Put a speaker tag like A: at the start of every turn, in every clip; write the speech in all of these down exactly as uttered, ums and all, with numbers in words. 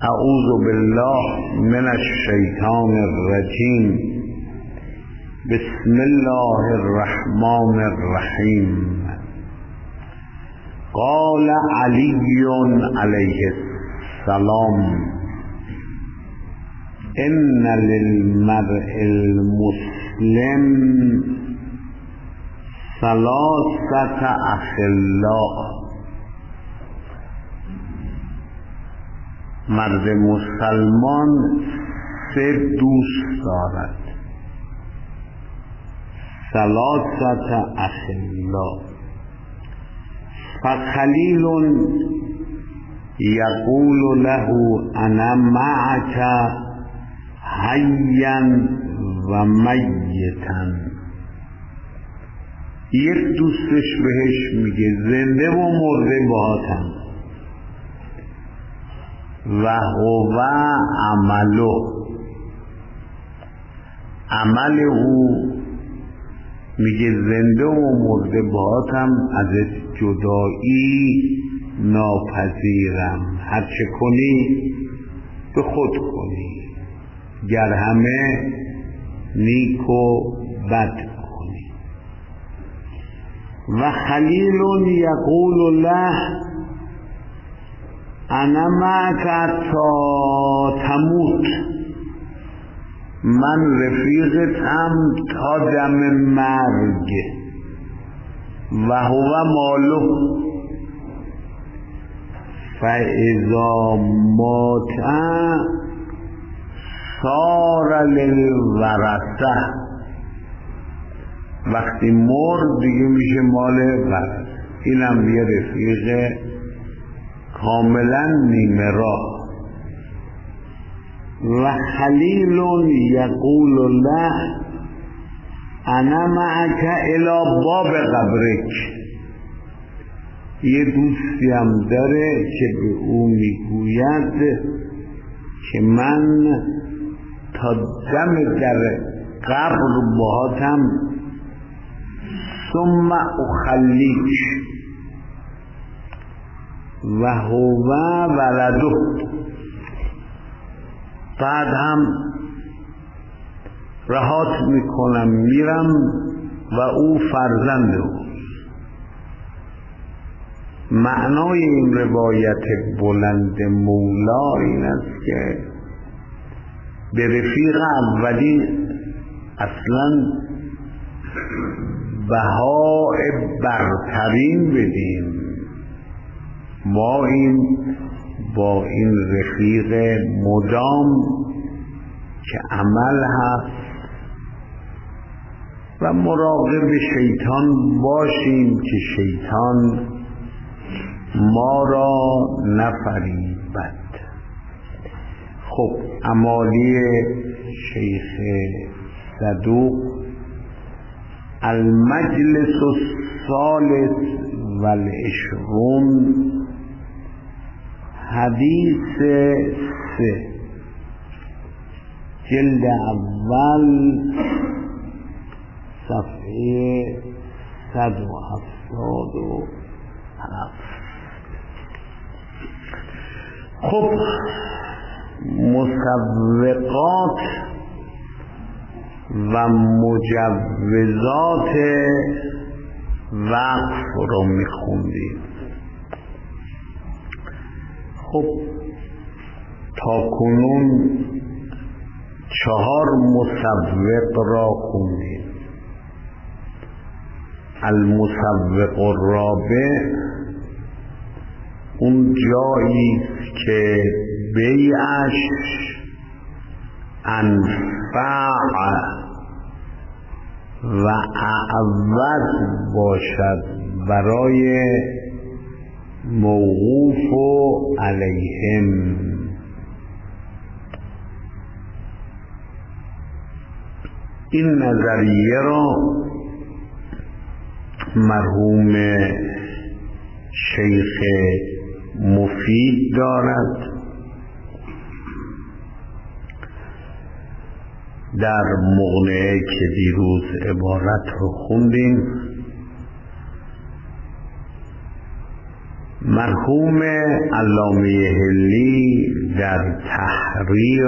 A: اعوذ بالله من الشیطان الرجیم. بسم الله الرحمن الرحیم. قال علی علیه السلام: ان للمرء المسلم ثلاثة اخلاء. مرد مسلمان سه دوست دارد. ثلاثة اخلاء. فخلیل یقول له انا معك حیا و میتا. یک دوستش بهش میگه زنده و مرده باهاتم. و هو عمله، عمل او میگه زنده و مرده باهاتم، ازت جدایی ناپذیرم. هرچه کنی به خود کنی، گر همه نیک و بد کنی. و خلیل یقول له انا معك تا تموت. من رفیقتم تا دم مرگ. و هو ماله فاذا مات صار للورثه. وقتی مرد دیگه میشه مال ورثه. اینم یه رفیق کاملا نیمه راه. و خلیل یقول له انا معك الی باب قبرک. یه دوستی هم داره که به او میگوید که من تا دم در قبر باهاتم. ثم اخلیک و هو ولده. بعد هم رهات میکنم میرم و او فرزند او. معنای این روایت بلند مولا این است که به رفیق اولی اصلا بهای برترین بدیم. ما این با این رفیق مدام که عمل هست و مراقب شیطان باشیم که شیطان ما را نفریبد. خب امالی شیخ صدوق: المجلس الثالث والعشرون، حدیث سه، جلد اول، صفحه صد و هفتاد و هفت. خب مسوقات و مجوزات وقف رو میخوندیم. خب تا کنون چهار مسوق را خوندیم. المسوق الرابع اون جایی که بیعش انفع و اعوض باشد برای موقوف و علیهم. این نظریه را مرحوم شیخ مفید دارد. در مقنعه که دیروز عبارت رو خوندیم، مرحوم علامه حلی در تحریر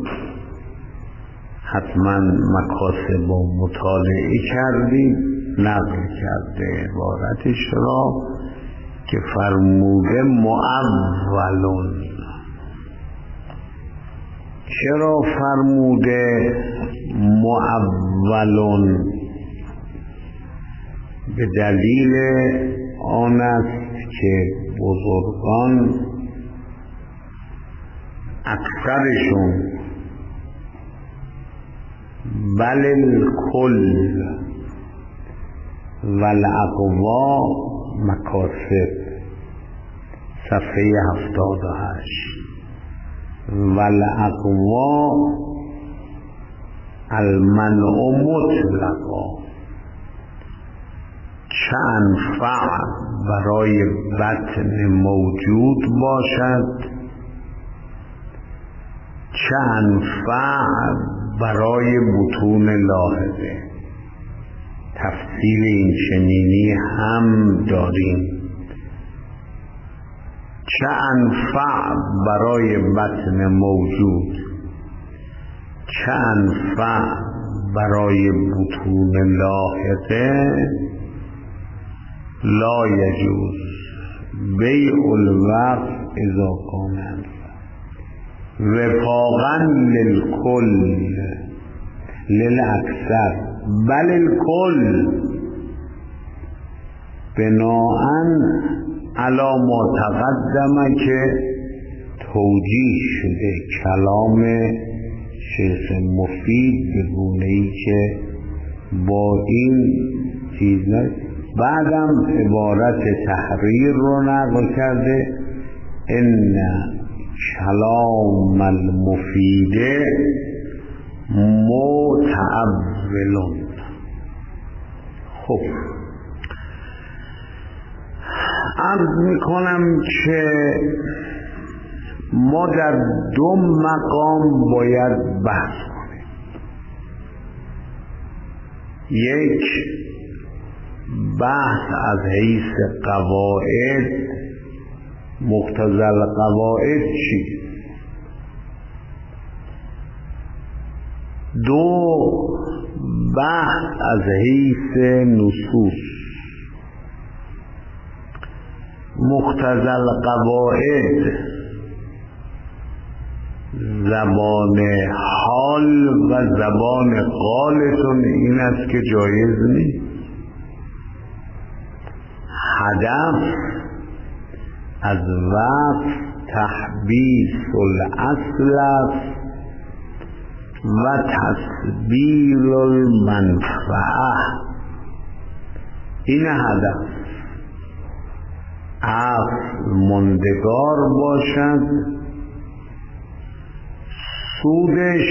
A: حتما مکاسب و مطالعه کردیم، نقل کرده عبارتش را که فرموده معولون. چرا فرموده معولون؟ به دلیل آن است که بزرگان اکثرشون بل الکل والاقوا مکاسب صفحه هفتاد و هشت والاقوا المنع مطلقا چه انفع برای بطن موجود باشد، چه انفع برای بطون لاحظه. تفصیل این چنینی هم داریم. چه انفع برای بطن موجود، چه انفع برای بطون لاحظه. لا یجوز بیع الوقت اذا کان انفع وفاقا للکل للاکثر بل الکل بناءً علی ما تقدم که توجیه شده کلام شیخ مفید به گونه‌ای که با این چیز بعدم عبارت تحریر رو نقل کرده ان کلام المفید متعولون. خب عرض میکنم که ما در دو مقام باید بحث کنیم. یک بحث از حیث قواعد، مقتضی القواعد چی؟ دو بحث از حیث نصوص. مقتضی القواعد زبان حال و زبان قالتون این است که جایز نیست. هدف از وقت تحبیس الاصل است و تسبیل المنفعه. این هدف اصل مندگار باشد، سودش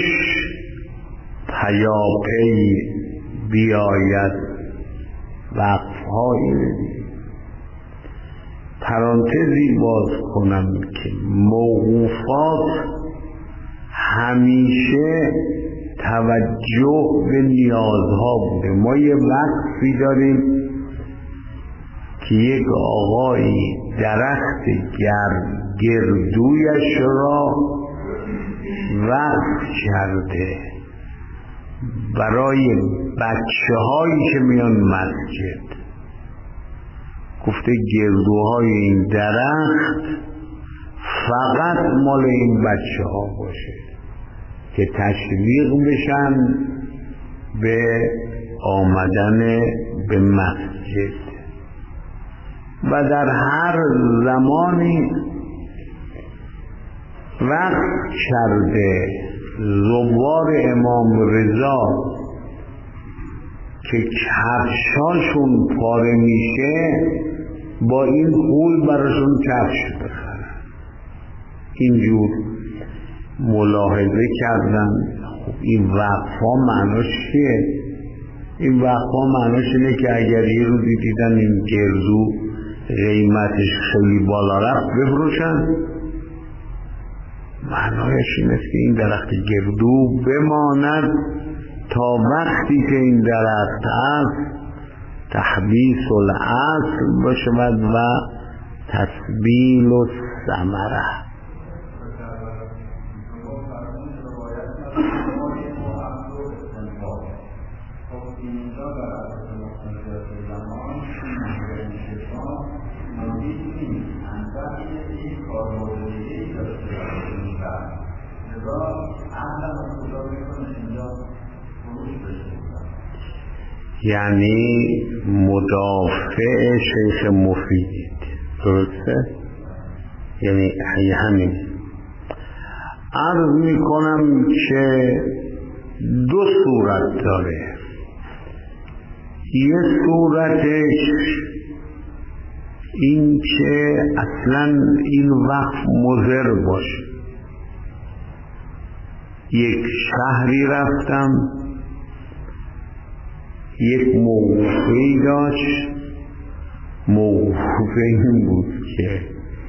A: پیاپی بیاید. وقفهایی پرانتزی باز کنم که موقوفات همیشه توجه به نیازها بوده. ما یه وقفی داریم که یک آقایی درخت گر گردویش را وقف کرده برای بچه هایی که میان مسجد. گفته گردوهای این درخت فقط مال این بچه ها باشه که تشویق بشن به آمدن به مسجد. و در هر زمانی وقت کرده زوار امام رضا که کفشاشون پاره میشه با این پول براشون کفش بخرن. اینجور ملاحظه کردن. خب این وقفا معناش چیه؟ این وقفا معناش اینه که اگر یه روزی دیدن این گردو قیمتش خیلی بالا رفت بفروشن. معنایش این است که این درخت گردو بماند تا وقتی که این درخت است تحبیس الاصل باشد و تسبیل الثمره. یعنی مدافع شیخ مفیدید، درسته؟ یعنی همین. عرض می کنم که دو صورت داره. یه صورتش این که اصلا این وقف مضر باشه. یک شهری رفتم، یک موقعی داشت، موقع این بود که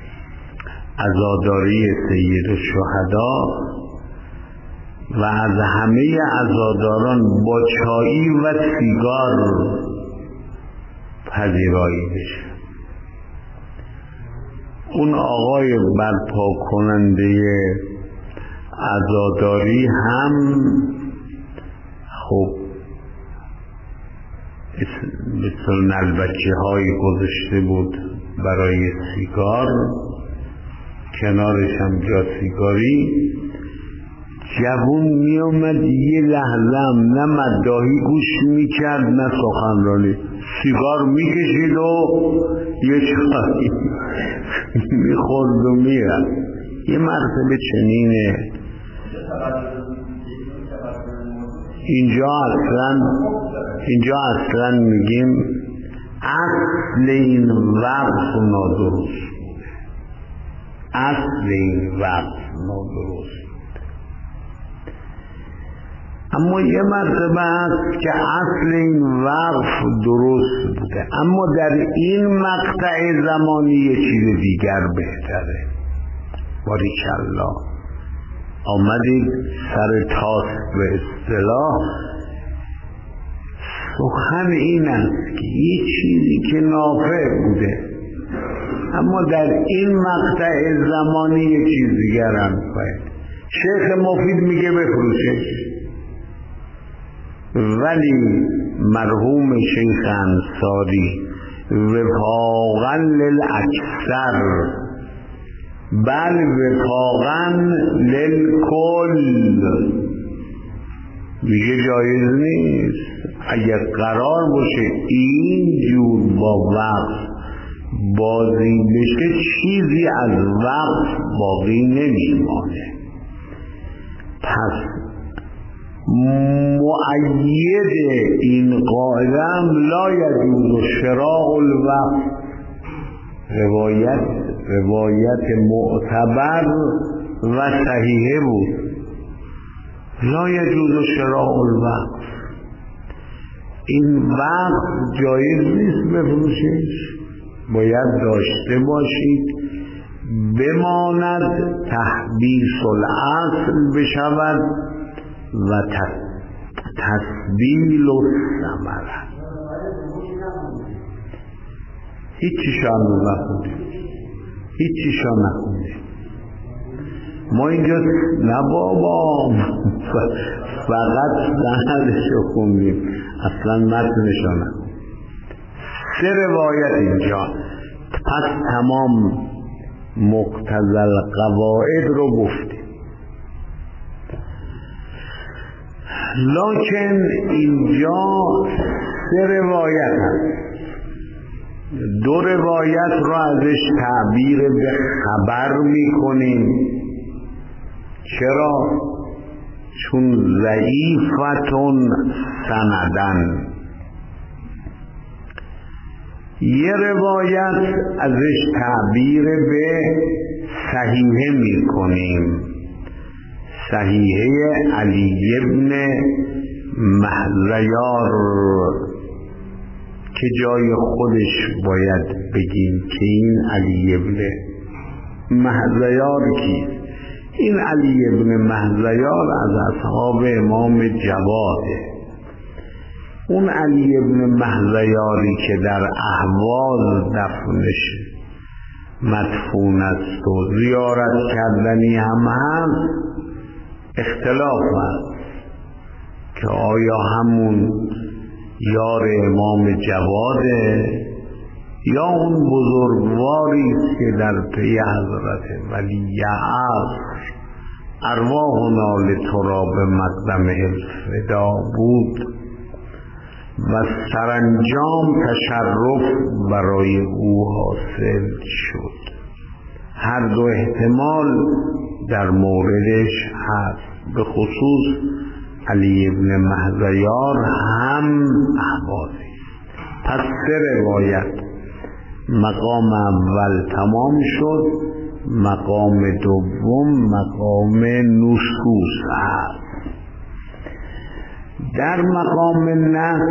A: عزاداری سید الشهدا و از همه عزاداران با چایی و سیگار پذیرایی بشه. اون آقای برپا کننده عزاداری هم خب مثل نلبچه هایی گذاشته بود برای سیگار، کنارش هم جا سیگاری. جوون می اومد یه لحظه هم نه مداحی گوش می کرد نه سخنرانی، سیگار می کشید و یه چایی می خورد و می رفت. یه مرتبه چنینه. اینجا اصلا اینجا اصلا میگیم اصل این وقت نادرست، اصل این وقت نادرست. اما یه مرتبه هست که اصل این وقف درست بوده، اما در این مقطع زمانی یه چیز دیگر بهتره. باریکالله آمدید سر تاس به اصطلاح. سخن این است که یه چیزی که نافع بوده اما در این مقطع زمانی یه چیز دیگر هم باید. شیخ مفید میگه بفروشش، ولی مرحوم شیخ انصاری وفاقا للاکثر بل وفاقا للکل میگه جایز نیست. اگر قرار باشه این جور با وقت بازی بشه چیزی از وقت باقی نمیمانه. پس مؤید این قاعده هم لا یجوز شراء الوقت، روایت روایت معتبر و صحیحه بود. لا یجوز شراء الوقت، این وقت جایز نیست بفروشش، باید داشته باشید بماند، تحبیس الاصل بشود و تسبیل الثمره. هیچی شان نخونده، هیچی شان نخونده. ما اینجا نه بابا فقط سندشو خوندیم، اصلا متنشو نخوندیم. سه روایت اینجا. پس تمام مقتضی القواعد رو گفتیم، لکن اینجا سه روایت هست. دو روایت رو ازش تعبیر به خبر میکنیم. چرا؟ چون ضعیفتون سندن. یه روایت ازش تعبیر به صحیحه میکنیم، صحیحه علی ابن مهزیار، که جای خودش باید بگیم که این علی ابن مهزیار کیست؟ این علی ابن مهزیار از اصحاب امام جواده. اون علی ابن مهزیاری که در اهواز دفنش مدفون است و زیارت کردنی هم هست، اختلاف هست که آیا همون یار امام جواده یا اون بزرگواری است که در پی حضرت ولی عصر ارواحنا لتراب مقدم الفدا بود و سرانجام تشرف برای او حاصل شد. هر دو احتمال در موردش هست، به خصوص علی ابن مهذیار هم احوازی. پس سه روایت، مقام اول تمام شد، مقام دوم مقام نصوص است. در مقام نص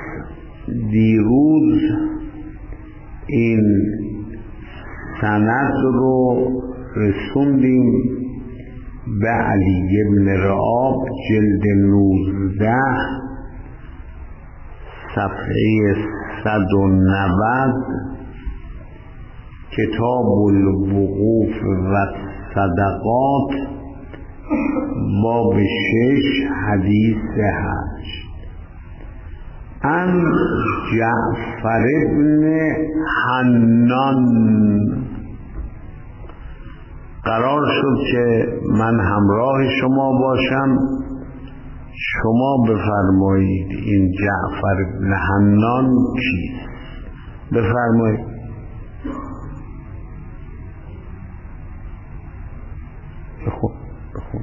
A: دیروز این سند رو رسوندیم به علی ابن رعاب، جلد نوزده صفحه صد و نود، کتاب الوقوف و صدقات، باب شش، حدیث هشت. ان جعفر ابن حنان قرار شد که من همراه شما باشم، شما بفرمایید این جعفر ابن حنان کیست؟ بفرمایید. بخون بخون.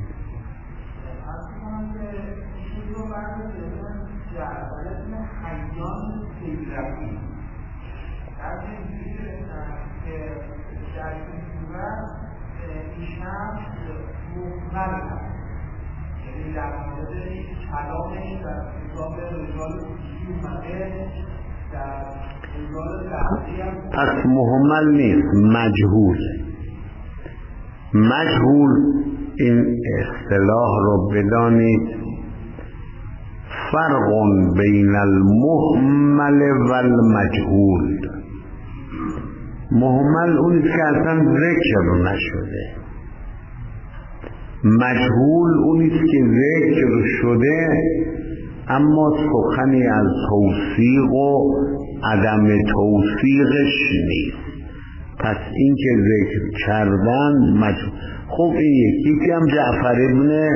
A: پس مهمل نیست، مجهول. مجهول این اصطلاح رو بدانید، فرق بین المهمل و المجهول. مهمل اونی که اصلا ذکر نشده، مجهول اونی که ذکر شده اما سخنی از توثیق و عدم توثیقش نیست. پس این که ذکر کردن مجهول. خب این یکی که هم جعفر ابن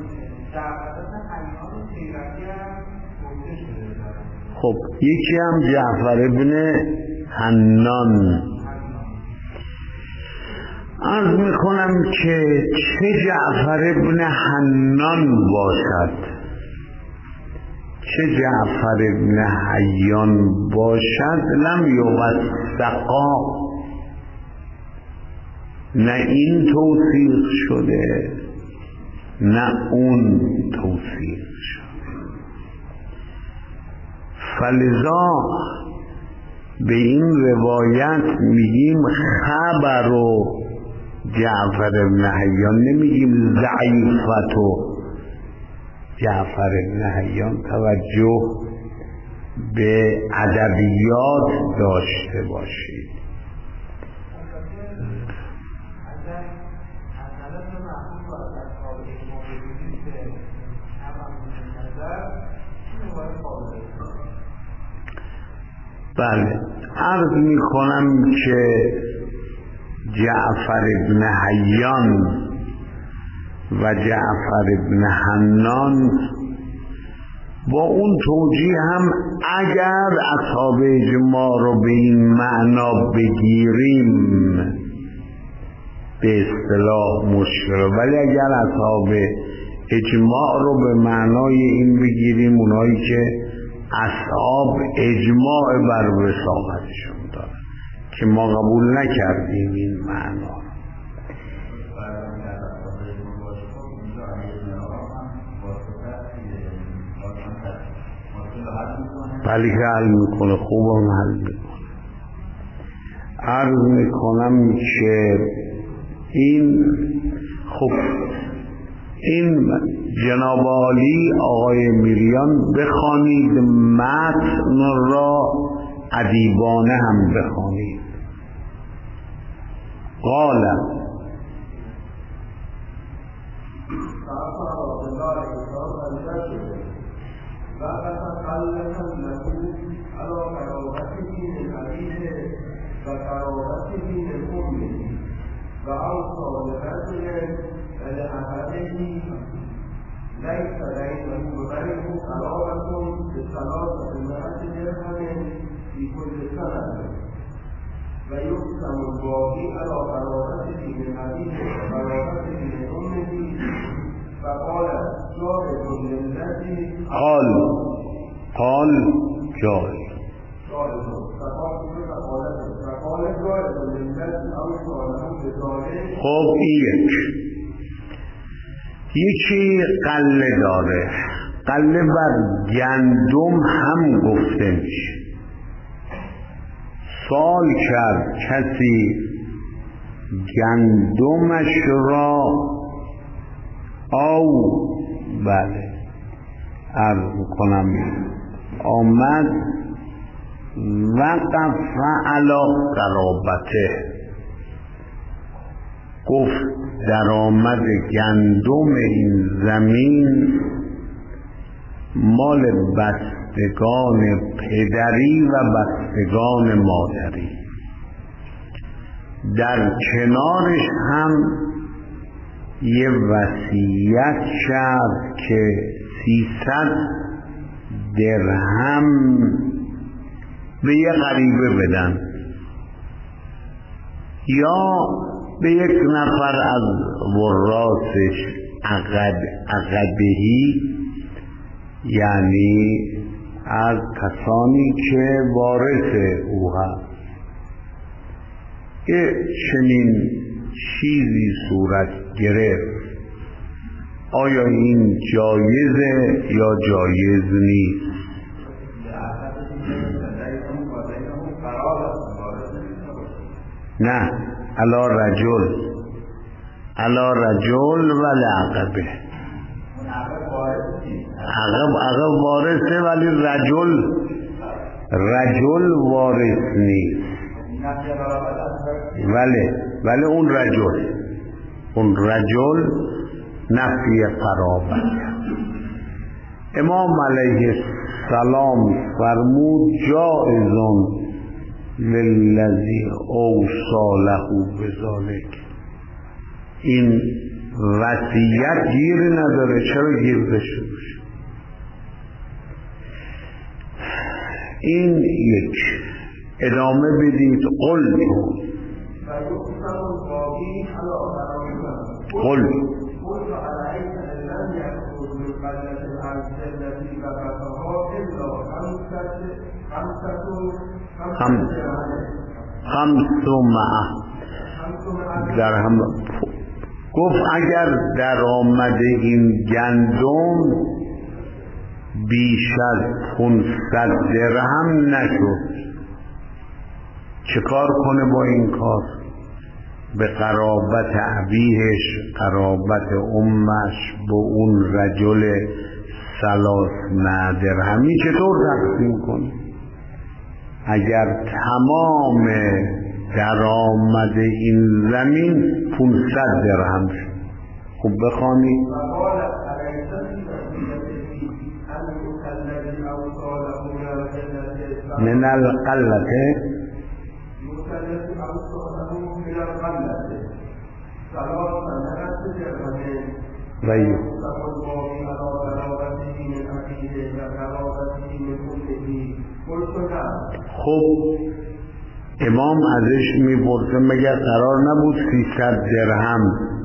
A: خب یکی هم جعفر ابن حنان. عرض میکنم که چه جعفر ابن حنان باشد، چه جعفر ابن حیان باشد، لم یوثقا، نه این توثیق شده نه اون توثیق شده. فلذا به این روایت میگیم خبر و جعفر ابن حیان، نمیگیم ضعیفت و جعفر ابن حیان. توجه به ادبیات داشته باشید. بله، عرض می کنم که جعفر ابن حیان و جعفر ابن حنان با اون توجیه هم اگر اصحاب اجماع رو به این معنا بگیریم به اصطلاح مشکل، ولی اگر اصحاب اجماع رو به معنای این بگیریم اونایی که اصحاب اجماع بر وساقتشون دارن که ما قبول نکردیم این معنا. ولی که حل میکنه، خوبم حل میکنه. عرض میکنم که این خب این جناب عالی آقای میریان بخوانید، متن را ادیبانه هم بخوانید. قال
B: و اوصى برجل فلأحد لیس بینه و بینه قرابة بثلاثمائة درهم فی کل سنة و یقسم الباقی علی قرابته من ابیه و قرابته من امه فقال جاهد للذی
A: قال قال جاهد خب یک یکی قله داره، قله بر گندم هم گفته میشه. سال کرد کسی گندمش را او بله عرض کنم آمد وقف علی قرابته، گفت درآمد گندم این زمین مال بستگان پدری و بستگان مادری. در کنارش هم یه وصیت کرد که سیصد درهم به یه غریبه بدن یا به یک نفر از وراسش عقد عقدهی، یعنی از کسانی که وارث او هست. که چنین چیزی صورت گرفت، آیا این جایزه یا جایز نیست؟ نه، علا رجل علا رجل ولی عقبه، عقب عقب وارثه ولی رجل رجل وارث نیست. ولی ولی اون رجل اون رجل نفی قرابت. امام علیه السلام فرمود جائزون للذی اوصی له بذلک، این وصیت گیر نداره، چرا گیر بشه؟ این یک. ادامه بدید. قل قل خمس خمس معه درهم. گفت اگر درآمد این گندم بیش از پانصد درهم نشد، چه کار کنه با این کار؟ به قرابت ابیهش، قرابت امش، با اون رجل ثلاث درهمی چطور تقسیم کنه؟ اگر تمام درآمد این زمین پانصد درهم شد. خوب بخوانید. من القلته ویو خب امام ازش میپرسه مگر قرار نبود سیصد درهم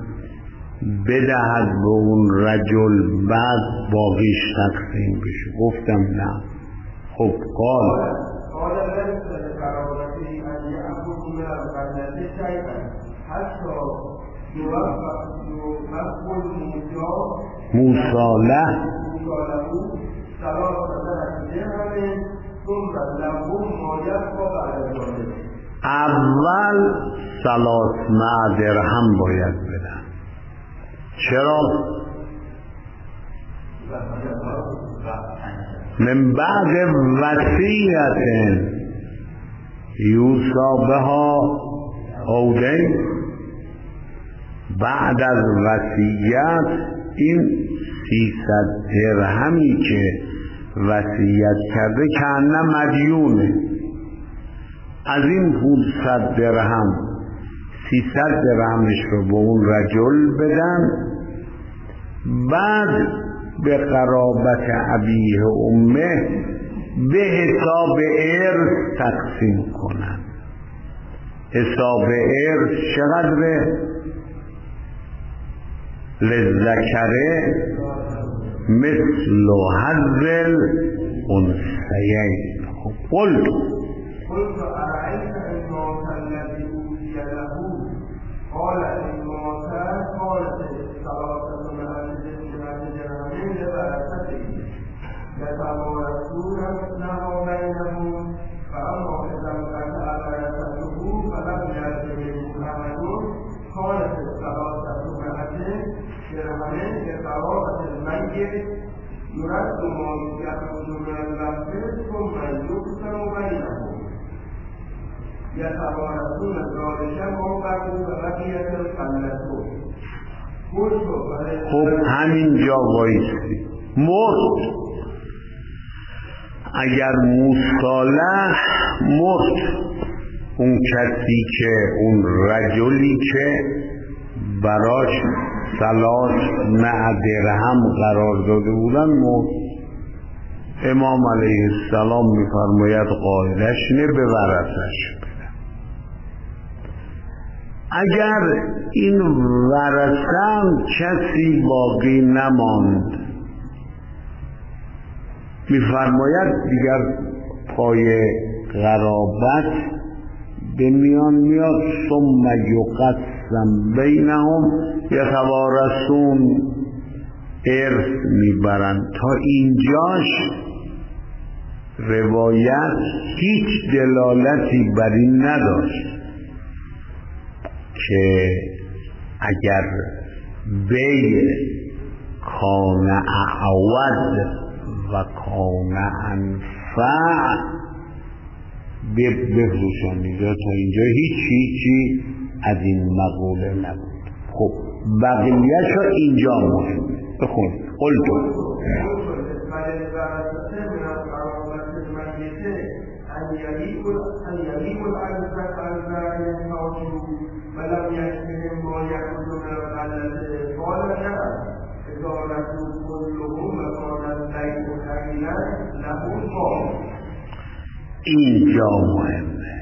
A: بدهد به اون رجل بعد باقیش تقسیم بشه؟ گفتم نه. خب قال موصاله اول ثلاث درهم باید بدن. چرا؟ من بعد وصیت یوصی بها او دین، بعد از وصیت این سیصد درهمی که وصیت کرده کانه مدیونه، از این پانصد درهم سیصد درهمش رو به اون رجل بدن، بعد به قرابت ابیه امه به حساب ارث تقسیم کنن. حساب ارث چقدره؟ للذکره مثل حظ الانثیین. قلت
B: قلت أرأيت إن موت الذي أوتي له قال إن موت قالت ثلاثة مئة درهم لورثته يتوارثون مثله بينهم فأما إذا انقطع ورثته فلم يرث منه أحد قالت ثلاثة مئة درهم لقرابة الميت يرد ما يخرج من اللفظ ثم يقسم بينهم يتوارثون ذلك وبعد بقية القلة.
A: خب همین جا وایسی. مرد اگر مصالح مرد، اون کسی که اون رجلی که براش ثلاث مئة درهم قرار داده بودن مرد، امام علیه السلام میفرماید قاعدش نه به ورثش بده. اگر این ورثه کسی باقی نماند، میفرماید دیگر پای قرابت به میان میاد. ثم یقسم بینهم یتوارثون، ارث میبرند. تا اینجاش روایت هیچ دلالتی بر این نداشت که اگر بی کان اعود و کان انفع بفروشند. تا اینجا هیچ هیچی از این مقوله نبود. خب بقیه‌اش اینجا مهمه. بخون. قلتو
B: ولم يشبهم ما يأخذ من الغلة قال نعم إذا رسول كلهم وكان البيت كاملا له قام.
A: اینجا مهمه.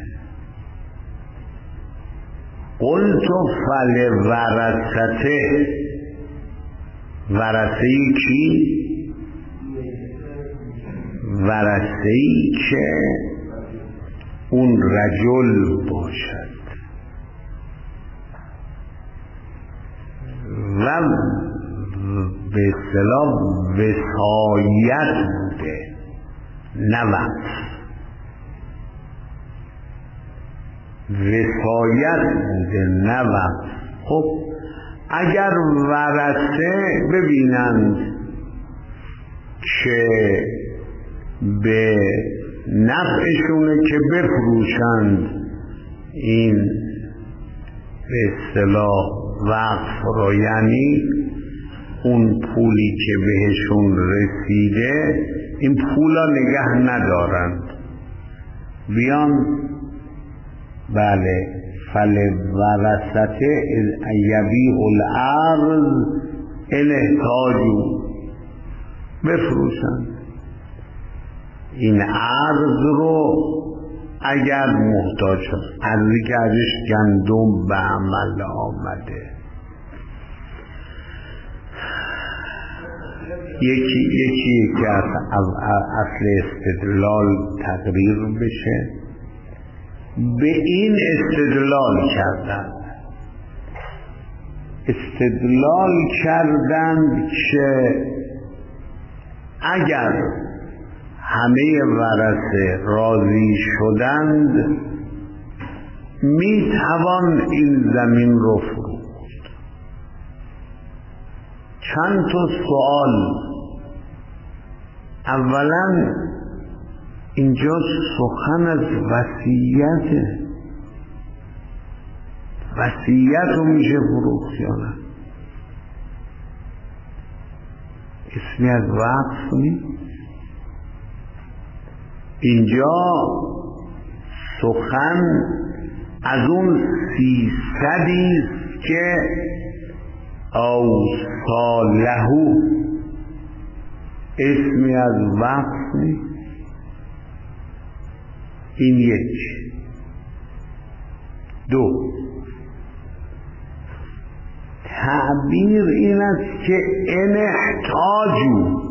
A: قلت فلورثته، ورثه‌ای کی؟ ورثه‌ای که اون رجل باشد و به اصطلاح وصایت بوده، نه وقت. وصایت بوده نه وقت. خب اگر ورثه ببینند که به نفعشونه که بفروشند این به اصطلاح وقف را، یعنی اون پولی که بهشون رسیده این پولا نگه ندارند، بیان بله فلورثته یبیع الارض ان احتاجوا، بفروشند این ارض رو اگر محتاج شد. ارزی که ازش گندم به عمل آمده. یکی یکی که از اصل استدلال تقریر بشه، به این استدلال کردند استدلال کردند که اگر همه ورثه راضی شدند می توان این زمین رو فروخت. چند تا سوال. اولا اینجا سخن از وصیت، وصیت رو میشه فروخت یا نه؟ اسمی از وقف نیست. اینجا سخن از اون سیصدی که اوصالهو اسمی از وقف نیست. این یک. دو، تعبیر این است که ان احتاجو،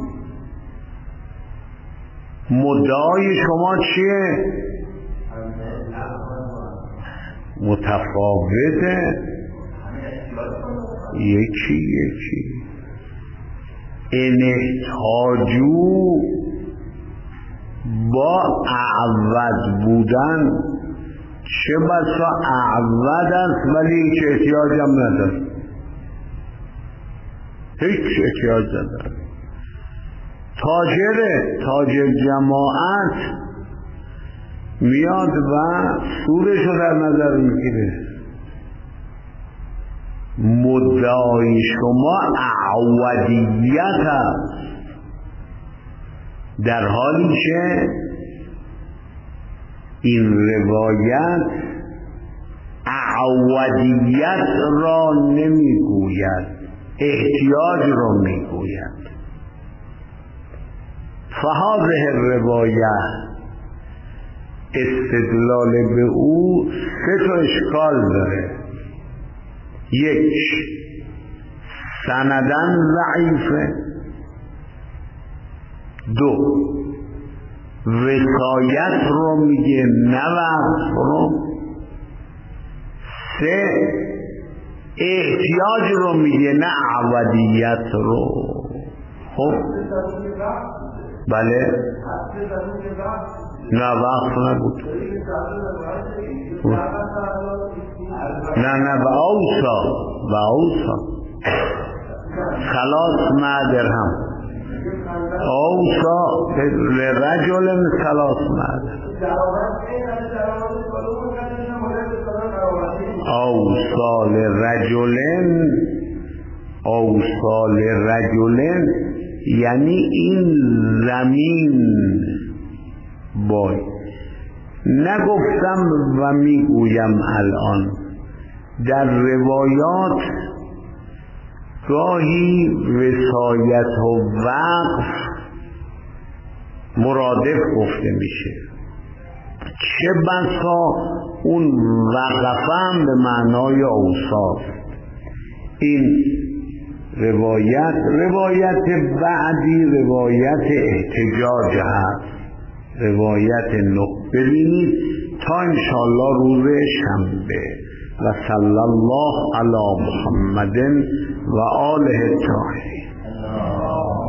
A: مدعای شما چیه؟ متفاوته، یکی یکی. ان احتاجو با اعود بودن چه بسا اعود است ولی هیچ احتیاج هم نداره، هیچ احتیاج نداره. تاجره، تاجر جماعت میاد و سودش رو در نظر میگیره. مدعای شما اعودیت است، در حالی که این روایت اعودیت را نمیگوید، احتیاج را میگوید. فهذه الروایه استدلال به او سه تا اشکال داره. یک، سندن ضعیفه. دو، وقایت رو میگه نه وقف رو. سه، احتیاج رو میگه نه عودیت رو. خب بله، نه وقف نبود، نه نه و اوسا و اوسا خلاص ما درهم اوسا لرجل خلاص ما اوسا لرجل اوسا لرجل، یعنی این زمین بای. نگفتم و میگویم الان در روایات گاهی وصایت و وقف مرادف گفته میشه، چه بسا اون وقفم به معنای اوصاف. این روایت روایت بعدی روایت احتجاج هست، روایت نه. ببینید تا انشاءالله روز شنبه. و صلی الله علی محمد و آله الطاهرین.